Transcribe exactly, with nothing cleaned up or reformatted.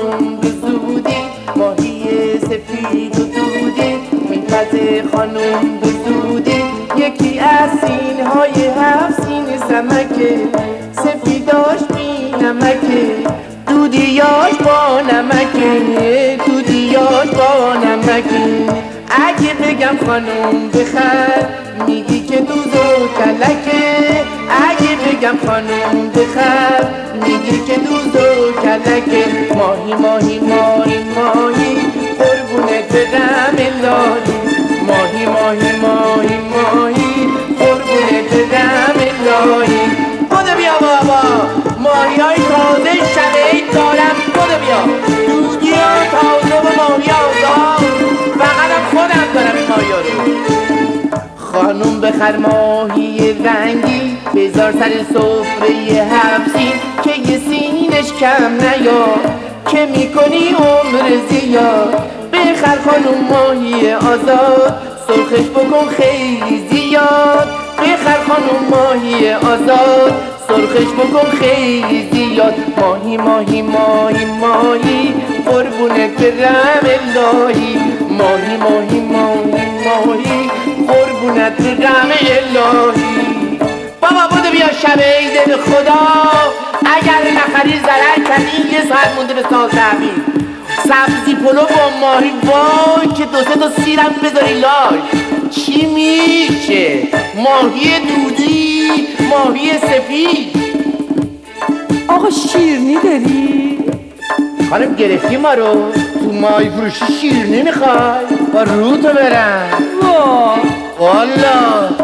خانوم به زودی ماهی سفید و دودی میپزه خانوم به زودی یکی از سینهای هفت سین سمکه سفیداش بی نمکه دودیاش با نمکه دودیاش با نمکه اگه بگم خانوم بخر میگی که دوز و کلکه اگه بگم خانوم بخر میگی که دوز و کلکه ماهی ماهی ماهی ماهی قربونت برم الهی ماهی ماهی ماهی ماهی قربونت برم الهی بودو بیا بابا ماهی های تازه شبهی دارم بودو بیا دودی ها تازه و ماهی آزاد فقطم خودم دارم این ماهی ها رو خانوم بخر ماهی رنگی بذار سر سفره هفت که یه سینش کم نیاد که میکنی عمر زیاد بخر خانوم ماهی آزاد سرخش بکن خیلی زیاد بخر خانوم ماهی آزاد سرخش بکن خیلی زیاد ماهی ماهی ماهی ماهی قربونت برم الهی ماهی ماهی ماهی ماهی قربونت برم الهی بابا بودو بیا شب عید به خدا اگر نخری زرنگ کردی یه ساعت مونده به سال تحویل سبزی پلو با ماهی وای که دو سه تا سیرم بذاری لاش چی میشه ماهی دودی ماهی سفید آقا شیرنی داری؟ خانم گرفتی ما رو تو ماهی فروشی شیرنی میخوای با رو تو برم وا والا